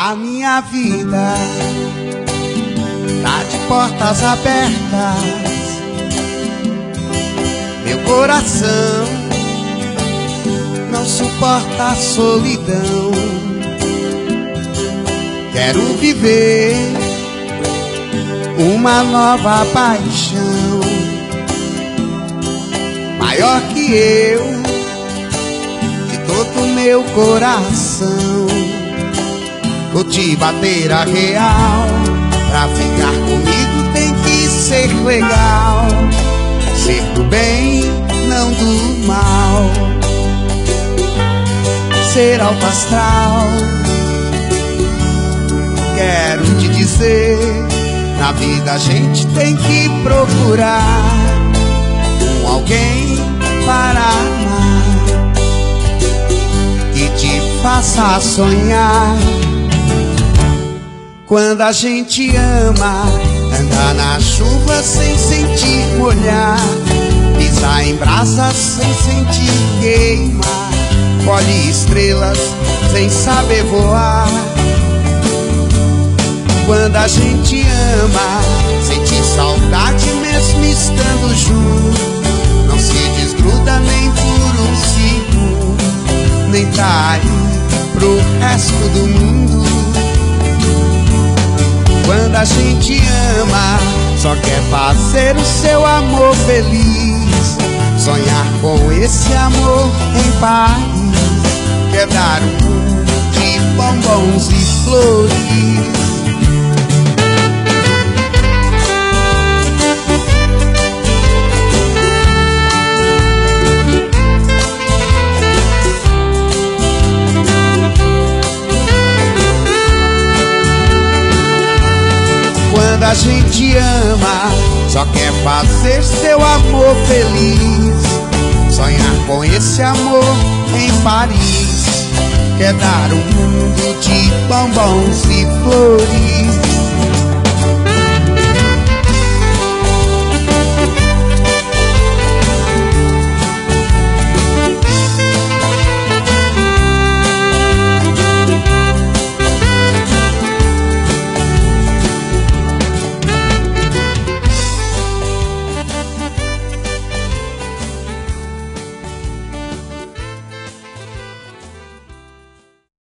A minha vida tá de portas abertas. Meu coração não suporta a solidão. Quero viver uma nova paixão, maior que eu, de todo meu coração. Vou te bater a real, pra ficar comigo tem que ser legal, ser do bem, não do mal, ser alto astral. Quero te dizer, na vida a gente tem que procurar alguém para amar, que te faça sonhar. Quando a gente ama, anda na chuva sem sentir molhar, pisar em brasas sem sentir queimar, colhe estrelas sem saber voar. Quando a gente ama, sente saudade mesmo estando junto, não se desgruda nem por um segundo, nem tá aí pro resto do mundo. Quando a gente ama, só quer fazer o seu amor feliz, sonhar com esse amor em paz, quer dar um mundo de bombons e flores. Quando a gente ama, só quer fazer seu amor feliz, sonhar com esse amor em Paris, quer dar um mundo de bombons e flores.